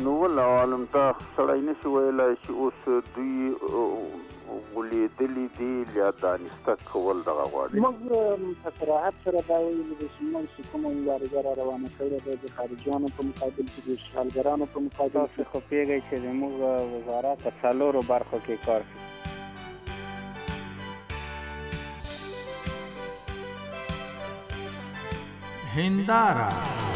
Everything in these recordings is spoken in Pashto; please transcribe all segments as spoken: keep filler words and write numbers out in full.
نو ول عالم ته سړی نشي ویلی چې اوس دوی ولیدلي دي یا دانسته کول دغه غواړي. موږ په صراحت سره دا ویلي دي چې موږ چې کومه مبارزه را روانه کړې ده د خارجیانو په مقابل کې د اشغالګرانو په مقابل تاسو خو پوهېږئ چې زموږ وزارت په څلورو برخو کې کار کوي. هنداره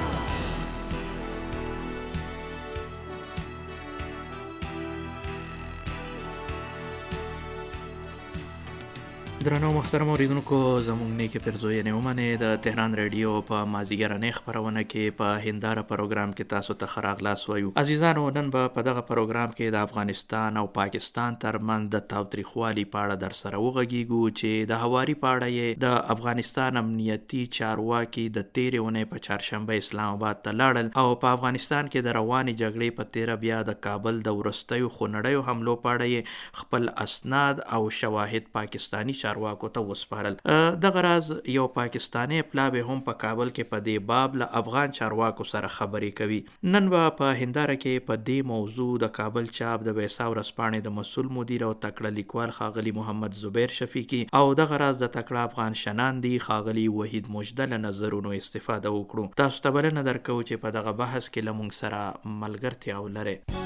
درنو محترم اوریدونکو زموږ نیکې پیرزوینې ومنئ. د تهران ریډیو په مازدیګرنۍ خپرونه کې په هنداره پروګرام کې تاسو ته ښه راغلاست وایو. عزیزانو، نن به په دغه پروګرام کې د افغانستان او پاکستان ترمنځ د تاوتریخوالي په اړه در سره وغږیږو چې د هواري په اړه یې د افغانستان امنیتي چارواکي د تېرې اونۍ په چهارشنبه اسلام آباد ته لاړل او په افغانستان کې د روانې جګړې په تېره بیا د کابل د وروستیو خونړیو حملو په اړه یې خپل اسناد او شواهد پاکستاني چارواکو ته وسپارل. دغه راز یو پاکستاني پلاوی هم په کابل کې په دې باب له افغان چارواکو سره خبرې کوي. نن به په هنداره کې په دې موضوع د کابل چاپ د ویسا ورځپاڼې د مسؤل مدیر او تکړه لیکوال ښاغلي محمد زبیر شفیقي او دغه راز د تکړه افغان شناندي ښاغلي وحید مجده له نظرونو استفاده وکړو. تاسو ته بلنه درکوو چې په دغه بحث کې له موږ سره ملګرتیا ولرئ.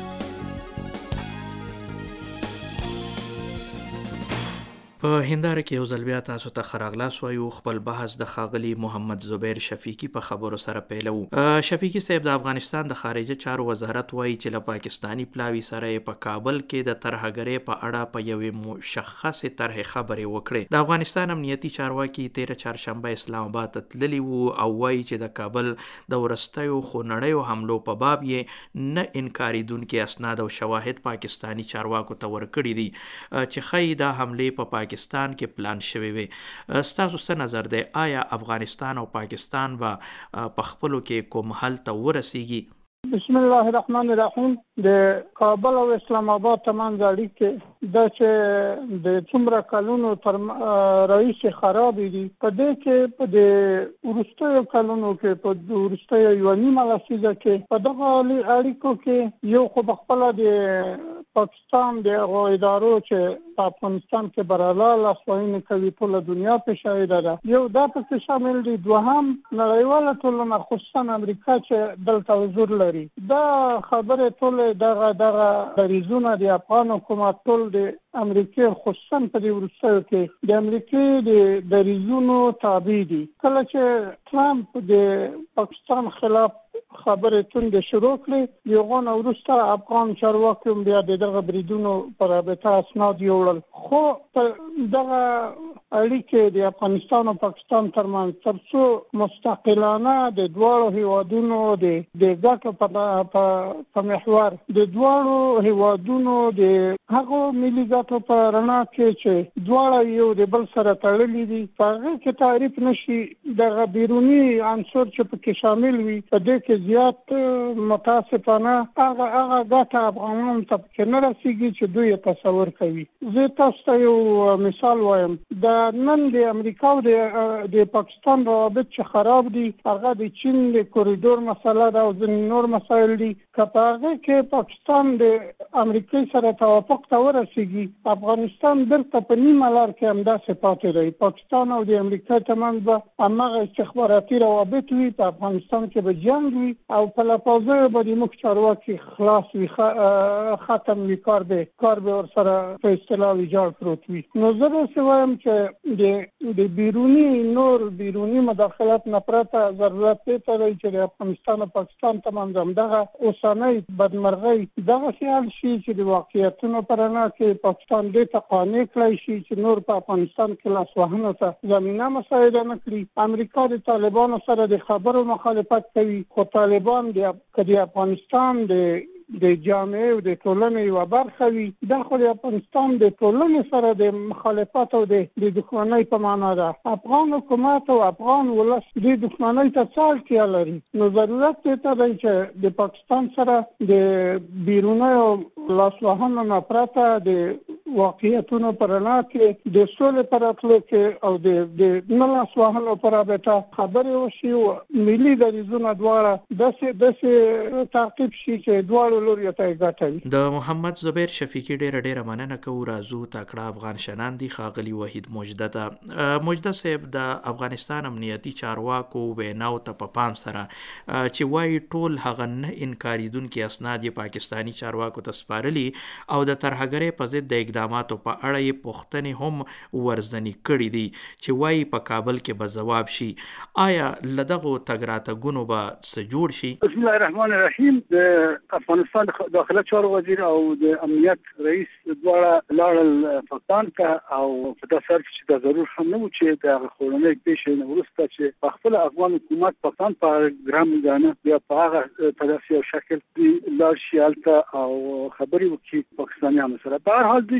په هنداره کې یو ځل بیا تاسو ته ښه راغلاست وایو. خپل بحث د ښاغلي محمد زبیر شفیقي په خبرو سره پیلوو. شفیقي صاحب، د افغانستان د خارجه چارو وزارت وایي چې له پاکستاني پلاوي سره یې په کابل کې د ترهګرۍ په اړه په یوې مشخصې طرحې خبرې وکړې. د افغانستان امنیتي چارواکي تېره چهارشنبه اسلام آباد ته تللي وو او وایي چې د کابل د وروستیو خونړیو حملو په باب یې نه انکاریدونکي اسناد او شواهد پاکستاني چارواکو ته ورکړي دي چې ښایي دا حملې په پاکستان کې پلان شوی وي. ستاسو څه نظر دی؟ آیا افغانستان او پاکستان به په خپلو کې کوم حل ته ورسیږي؟ بسم الله الرحمن الرحیم. د کابل او اسلام آباد ترمنځ اړیکې دا چې د څومره کلونو تر رئیس خراب دي، په دې کې په د وروستیو کلونو کې په وروستیو یوه نیمه لسیزه کې په دغه اړیکو کې یو خو پخپله د پاکستان د هغو ادارو چې په افغانستان کې بریالی لاسوهنې کوي ټوله دنیا پې شاهده ده، یو دا پکې شامل دي. دوهم نړیواله ټولنه خصوصا امریکا چې دلته حضور لري. دا خبرې ټولې دغه دغه دریځونه د افغان حکومت ټول د امریکې خصوصا په دې وروستیو کې د امریکې د دریځونو تابع دي. کله چې ټرمپ د پاکستان خلاف خبرې تندې شروع کړې، د هغو نه وروسته افغان چارواکي هم بیا د دغه بریدونو په رابطه اسناد یوړل. خو دغه اړیکې د افغانستان او پاکستان ترمنځ تر څو مستقلانه د دواړو هیوادونو د د ګټو په محور د دواړو هیوادونو د هغو ملي ګټو په رڼا کې چې دواړه یو د بل سره تړلي دي، په هغې کې تعریف نشي. دغه بیروني عنصر چې پکې شامل وي په دې کې زیات متاسفانه هغه هغه ګټه افغانانو ته پکې نه رسېږي چې دوی یې تصور کوي. زه تاسو ته یو مثال وایم. د نن د امریکا او د پاکستان روابط چې خراب دي، هغه د چین د کوریډور مسله ده او ځینې نور مسایل دي. که په هغې کې پاکستان د امریکې سره توافق ته ورسېږي، افغانستان دلته په نیمه لار کې همداسې پاتې دی. پاکستان او د امریکا ترمنځ به هماغه استخباراتي روابط وي، په افغانستان کې به جنګ وي او په لپازه به د موږ چارواکي خلاص وي، ختم وي، کار به کار به ورسره په اصطلاح ویجاړ پروت وي. نو زه داسې وایم چې د د بیروني نور بیروني مداخلت نه پرته ضرورت دې ته دی چې د افغانستان او پاکستان ترمنځ همدغه اوسنۍ بدمرغۍ دغسې حل شي چې د واقعیتونو په رڼا کې پاکستان دې ته قانع کړی شي چې نور په افغانستان کې لاسوهنو ته زمینه مساعده نه کړي. امریکا د طالبانو سره د خبرو مخالفت کوي، خو طالبان د که د افغانستان د د جامعې او د ټولنې یوه برخه وي، دا خو د افغانستان د ټولنې سره د مخالفت او د دښمنۍ په معنا ده. افغان حکومت او افغان ولس دې دښمنۍ ته څه اړتیا لري؟ نو ضرورت دې ته دی چې د پاکستان سره د بیرونیو لاسوهنو نه پرته د واقعیتونو پر رڼا کې د سولې پر راتلو کې او د د نه لاس وهلو پر رابطه خبرې وشي او ملي دریځونه دواړه داسې داسې تعقیب شي چې دواړو لوري ته ګټه وي. د محمد زبیر شفیقي ډېره ډېره مننه کوو. راځو تکړه افغان شنان دي ښاغلي وحید مجده ته. مجده صاحب د افغانستان امنیتي چارواکو ویناو ته په پام سره چې وایي ټول هغه نه انکاریدونکي اسناد یې پاکستاني چارواکو ته سپارلي او د ترهګرۍ په ضد د اقداماتو په اړه یې پوښتنې هم ورزنې کړي دي چې وایي په کابل کې به ځواب شي. آیا له دغو تګ راتګونو به څه جوړ شي؟ بسم الله الرحمن الرحیم. د افغانستان داخله چارو وزیر او د امنیت رئیس دواړه لاړل پاکستان ته او په داسې حال کې چې دا ضرور هم نه و چې د هغه خورنۍ پیښې نه وروسته چې په خپل افغان حکومت پاکستان په ګرام ګانه بیا په هغه په داسې یو شکل لاړ شي هلته او خبرې وکړي پاکستانیانو سره. په هر حال دوی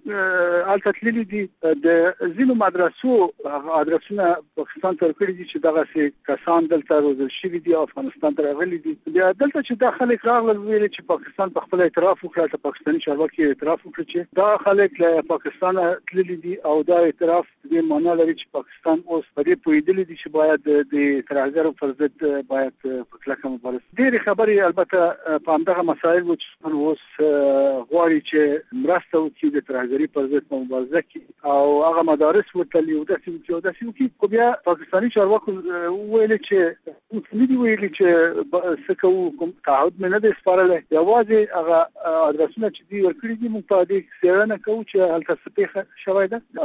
چې هلته تللي دي د ځینو مدرسو ادرسونه پاکستان ته ورکړي دي چې دغسې کسان دلته روزل شوي دي او افغانستان ته راغلي دي. بیا دلته چې دا خلک راغلل ویل چې پاکستان په خپل اعتراف وکړه، د پاکستاني چارواکي اعتراف وکړي چې دا خلک له پاکستان تللي دي او دا اعتراف دې معنا لري چې پاکستان اوس په دې پوهېدلی دي چې باید د ترهګرو پر ضد باید په کلکه مبارزه. ډېرې خبرې البته په همدغه مسایل و چې اوس غواړي چې مرسته وکړي د ترهګرۍ پر ضد په مبارزه کې او هغه مدارس ورتلي او داسې وکړي او داسې وکړي. خو بیا پاکستاني چارواکو وویلې چې موږ نه دي ویلي چې څه کوو، کوم تعهد مې نه دی سپارلی، یوازې هغه ادرسونه چې دوی ورکړي دي موږ په دې څېړنه کوو چې هلته څه پېښه شوې ده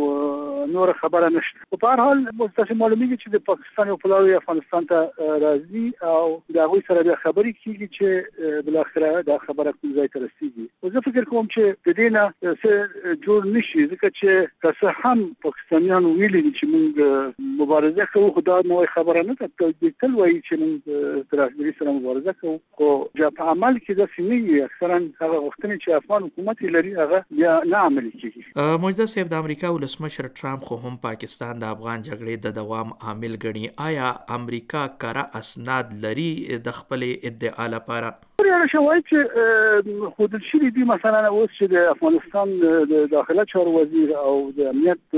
او نوره خبره نشته. خو په هر حال تاسې معلومېږي چې د پاکستان یو پلاوی افغانستان ته راځي او د هغوی سره بیا خبرې کېږي چې بالاخره دا خبره کوم ځای ته رسېږي. زه فکر کوم چې د دې نه څه جوړ نه شي، ځکه چې که څه هم پاکستانیان ویلي دي چې موږ مبارزه کوو، خو دا نوې خبره نه ده. دوی تل وایي چې موږ ترهګرۍ سره مبارزه کوو، خو بیا په عمل کې داسې نه وي. اکثرا هغه غوښتنې چې افغان حکومت یې لري هغه بیا نه عملي کېږي. مجده صاحب، د امریکا ولسمشر ټرمپ خو هم پاکستان د افغان جګړې د دوام عامل ګڼي. آیا امریکا کره اسناد لري د خپلې ادعا لپاره؟ یاره شوای چې خودل شوي دي. مثلا اوس چې د افغانستان د داخله چارو وزیر او د امنیت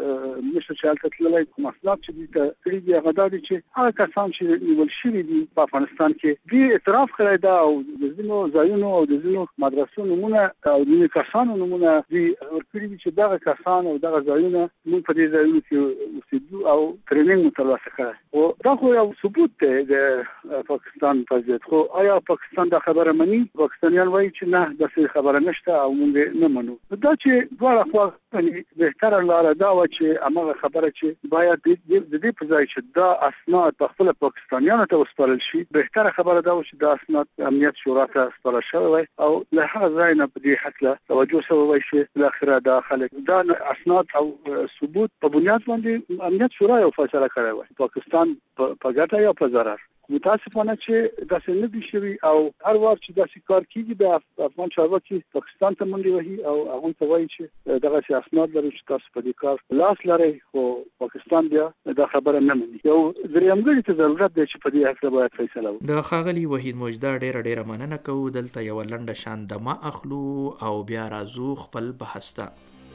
مشر چې هلته تللی کوم اسناد چې دوی ته کړي دي هغه دا دي چې هغه کسان چې نیول شوي دي په افغانستان کې دوی اعتراف کړی ده او د ځینو ځایونو او د ځینو مدرسو نومونه او د ځینو کسانو نومونه دوی ورکړي دي چې دغه کسان او دغه ځایونه موږ په دې ځایونو کې اوسېدو او ټریننګ مو ترلاسه کړی. خو دا خو یو ثبوت دی د پاکستان په ضد. خو آیا پاکستان دا خبره مني؟ پاکستانیان وایي چې نه، داسې خبره نشته او موږ نه منو. دا چې دواړه خوا بهتره لاره دا وه چې هماغه خبره چې باید د دې په ځای چې دا اسناد په خپله پاکستانیانو ته وسپارل شي، بهتره خبره دا وه چې دا اسناد امنیت شورا ته سپارل شوی وای او له هغه ځای نه په دې هکله توجه شوی وای چې بالاخره دا خلک دا اسناد او ثبوت په بنیاد باندې امنیت شورا یو فیصله کړی وای، پاکستان په ګټه یا په ضرر. متاسفانه چې داسې نه دي شوي او هر وار چې داسې کار کېږي د افغان چارواکي پاکستان ته منډې وهي او هغوی ته وایي چې دغسې اسناد لري چې تاسو په دې کار لاس لرئ، خو پاکستان بیا دا خبره نه مني. یو درېیمګړي ته ضرورت دی چې په دې هکله باید فیصله وکړي. د ښاغلي وحید مجده ډېره ډېره مننه کوو. دلته یوه لنډه شان دمه اخلو او بیا راځو خپل بحث ته.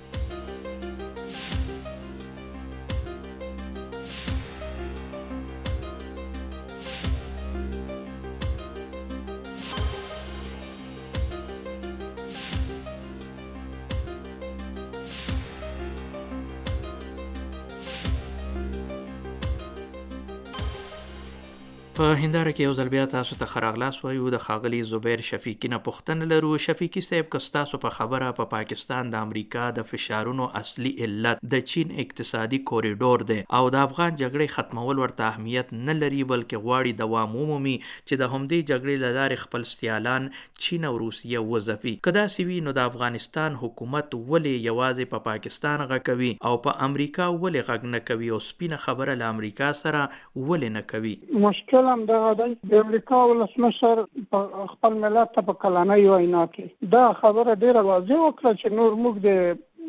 په هنداره کې یو ځل بیا تاسو ته ښه راغلاست وایو. د ښاغلي زبیر شفیقي نه پوښتنه لرو. شفیقي صاحب، که ستاسو په خبره په پا پاکستان د امریکا د فشارونو اصلي علت د چین اقتصادي کوریډور دی او د افغان جګړې ختمول ورته اهمیت نه لري بلکې غواړي دوام ومومي چې د همدې جګړې له لارې خپل سیالان چین او روسیه وځپي، که داسې وي نو د افغانستان حکومت ولې یوازې په پا پاکستان غږ کوي او په امریکا ولې غږ نه کوي او سپینه خبره له امریکا سره ولې نه کوي؟ مشکل هم دغه دی. د امریکا ولسمشر خپل ملت ته په کلنۍ وینا کې دا خبره ډېره واضح وکړه چې نور موږ د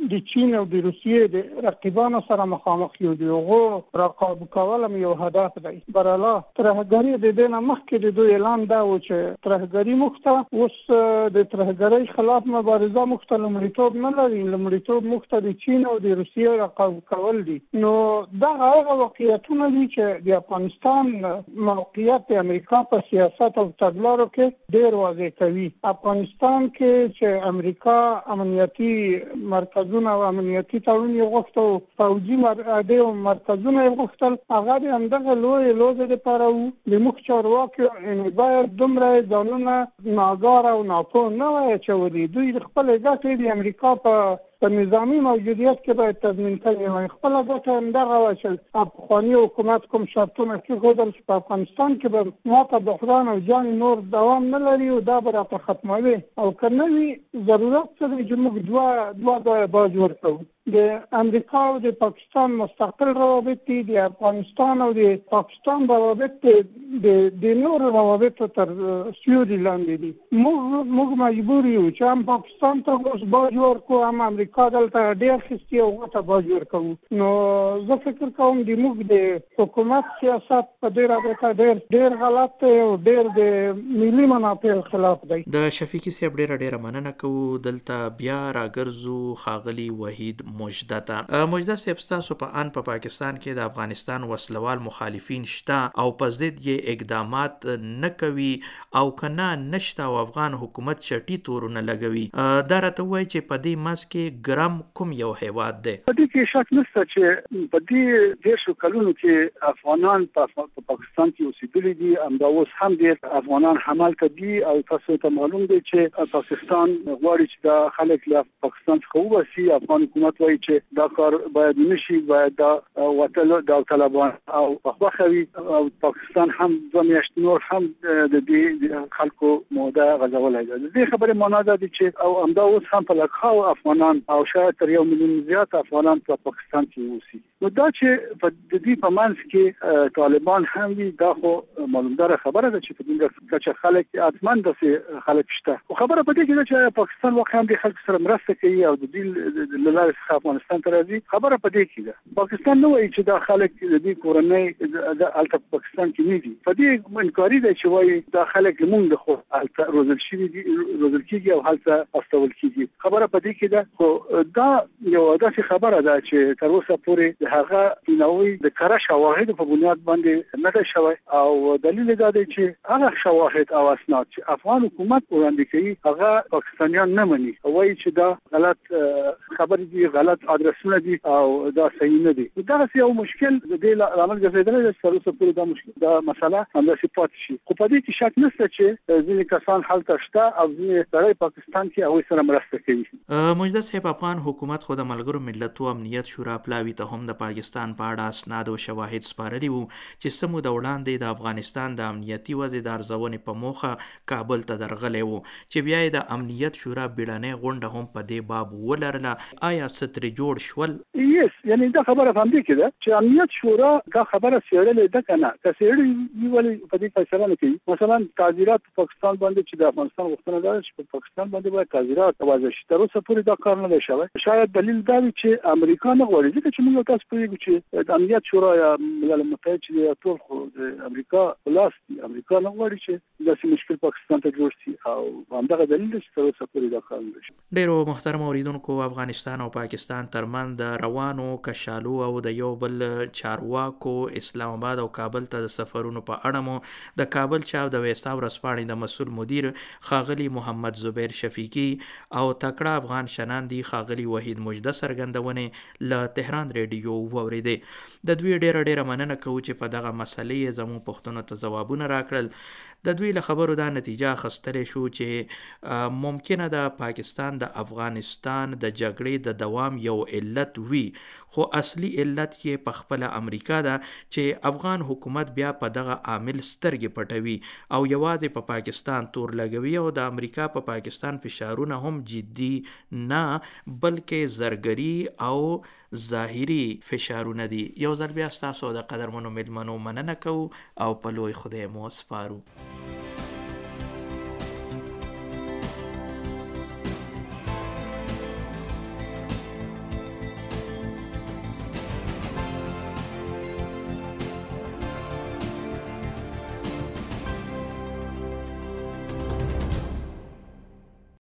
د چین او د روسیې د رقیبانو سره مخامخ یو دی هغو رقابه کول هم یو هدف دی. برعلا ترهګري د دې نه مخکې د دوی اعلان دا و چې ترهګري موږ ته اوس د ترهګرۍ خلاف مبارزه موږ ته لومړیتوب نه لري، لومړیتوب موږ ته د چین او د روسیې رقابه کول دي. نو دغه هغه واقعیتونه دي چې د افغانستان موقعیت د امریکا په سیاست او تګلارو کې ډېر واضح کوي. افغانستان کې چې امریکا امنیتي مرکزونه او امنیتي تړون یې غوښت او پوځي اډې او مرکزونه یې غوښتل، هغه د همدغه لویې لوبې دپاره وو. د موږ چارواکو یعنې باید دومره ځانونه ناګاره او ناپوه نه وای اچولي. دوی د خپلې ګټې د امریکا په په نظامي موجودیت کې باید تضمین کړي وای. خپله ګټه همدغه وه چې پخواني حکومت کوم شرطونه کېښودل چې په افغانستان کې به ماته بحران او جان نور دوام نه لري او دا به راته ختموي، او که نه وي ضرورت څه دی چې موږ دوه دوه ځایه باج ورکوو. د امریکا او د پاکستان مستقل روابط دي، د افغانستان او د پاکستان روابط د نورو روابطو تر سیوري لاندې دي. موږ موږ مجبور یو چې هم پاکستان ته اوس باج ورکوو، هم امریکا دلته ډېر اخیستي او هغه ته باج ورکوو. نو زه فکر کوم د موږ د حکومت سیاست په دې رابطه ډېر ډېر غلط دی او ډېر د ملي منافعو خلاف دی. د شفیقي صاحب ډېره ډېره مننه کوو. دلته بیا راګرځو ښاغلي وحید مجده. مجده صاحب، ستاسو په ان په پاکستان کې د افغانستان وسلوال مخالفین شته او په ضد یې اقدامات نه کوي او که نه نشته او افغان حکومت چټي تورونه لګوي. دا راته ووایي چې په دې منځ کې ګرم کوم یو هیواد دی؟ په دې کې شک نشته چې په دې دېرشو کلونو کې افغانان په پاکستان کې اوسېدلي دي، همدا اوس هم ډېر افغانان همالته دي او تاسو ته معلوم دی چې پاکستان غواړي چې دا خلک له پاکستان څخه وباسي. افغان حکومت وایي چې دا کار باید نشي، باید دا وتل دا طالبان او خوخوي. او پاکستان هم دوه میاشتې نور هم د دې خلکو موده غځولای دی. د دې خبرې معنا ده چې او همدا اوس هم په لکهاو افغانان او شاید تر یو میلیون زیات افغانان په پاکستان کې اوسي. نو دا چې په دې په منځ کې طالبان هم وي، دا خو معلومدار خبره ده چې په دې کې خلک اتمن داسې خلک شته. خو خبره په دې کې ده چې پاکستان واقعا د خلکو سره مرسته کوي او د دې له لارې څخه افغانستان ته راځي. خبره په دې کې ده پاکستان نه وایي چې دا خلک د دې کورنۍ د الته پاکستان کې نه دي. په دې انکاري ده چې وایي دا خلک لمونږ د خو الته روزل شوي دي، روزل کېږي او هلته استول کېږي. خبره په دې کې ده. خو دا یو داسې خبره ده چې تر اوسه پورې د هغه بیناوي د کره شواهدو په بنیاد باندې نه ده شوی او دلیل دا دی چې هغه شواهد او اسناد چې افغان حکومت وړاندې کوي هغه پاکستانیان نه مني، وایي چې دا غلط خبرې دي، غلط ادرسونه دي او دا صحیح نه دي. دا یو مشکل د دې لامل ګرځېدلی دی چې تر اوسه پورې دا مشکل دا مسله همداسې پاتې شي. خو په دې کې شک نشته چې ځینې کسان هلته شته او ځینې سړی پاکستان کې هغوی سره مرسته کوي. مجده صاحب، افغان حکومت خو د ملګرو ملتو امنیت شورا پلاوي ته هم د پاکستان په اړه اسناد او شواهد سپارلي وو چې څه موده وړاندې د افغانستان د امنیتي وضع د ارزونې په موخه کابل ته درغلی وو چې بیا یې د امنیت شورا بیړنۍ غونډه هم په دې باب ولرله. آیا څه ترې جوړ شول؟ یس، یعنی دا خبره هم دې کې ده چې امنیت شورا دا خبره څېړلې ده که نه. که څېړلې وي ولې په دې فیصله نه کوي؟ مثلا تعزیرات په پاکستان باندې چې د افغانستان غوښتنه ده چې په پاکستان باندې باید تعزیرات وضع شي، تر اوسه پورې دا کار نه دی شوی. شاید دلیل دا وي چې امریکا نه غواړي، ځکه چې موږ تاسو پوهېږو چې د امنیت شورا یا ملل متحد چې دی ټول خو د امریکا په لاس دي. امریکا نه غواړي چې داسې مشکل پاکستان ته جوړ شي او همدغه دلیل دی چې تر اوسه پورې دا کار نه شي. ډېرو محترم اورېدونکو، افغانستان او پاکستان ترمنځ د روانو کشالو او د یو بل چارواکو اسلام آباد او کابل ته د سفرونو په اړه مو د کابل چاپ د ویسا ورځپاڼې د مسؤل مدیر ښاغلي محمد زبیر شفیقي او تکړه افغان شناندي ښاغلي وحید مجده څرګندونې له تهران ریډیو واورېدې. د دوی ډېره ډېره مننه کوو چې په دغه مسلې زموږ پوښتنو ته ځوابونه راکړل. د دوی له خبرو دا نتیجه اخیستلی شو چې ممکنه ده پاکستان د افغانستان د جګړې د دوام یو علت وي، خو اصلي علت یې په خپله امریکا ده چې افغان حکومت بیا په دغه عامل سترګې پټوي او یوازې په پاکستان تور لګوي او د امریکا په پاکستان فشارونه هم جدي نه بلکې زرګري او ظاهري فشارونه دي. یو ځل بیا ستاسو د قدرمنو میلمنو مننه کوو او په لوی خدای مو سپارو.